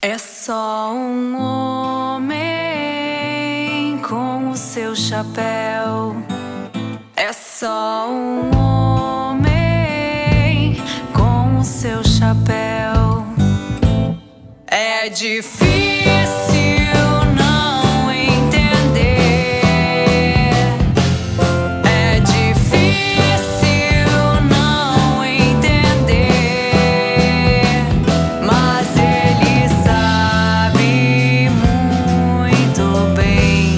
É só um homem com o seu chapéu. É só um homem com o seu chapéu. É difícil não entender. É difícil não entender. Mas ele sabe muito bem.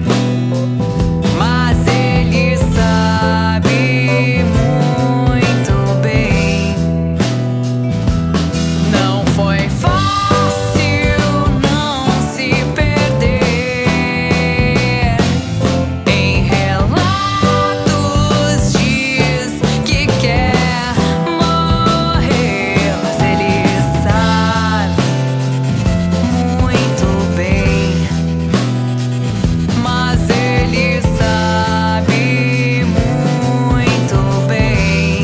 Mas ele sabe muito bem. Não foi fácil não se perder. Em relatos diz que quer morrer. Mas ele sabe muito bem. Mas ele sabe muito bem.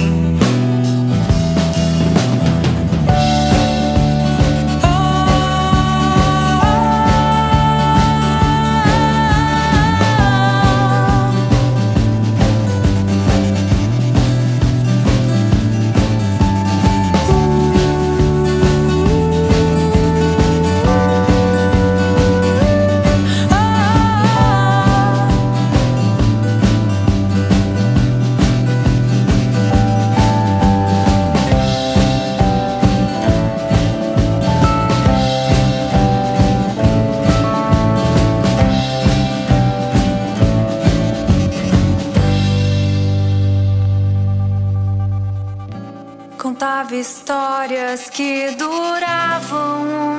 Contava histórias que duravam um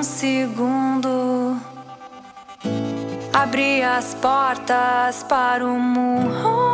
segundo. Abria as portas para o mundo.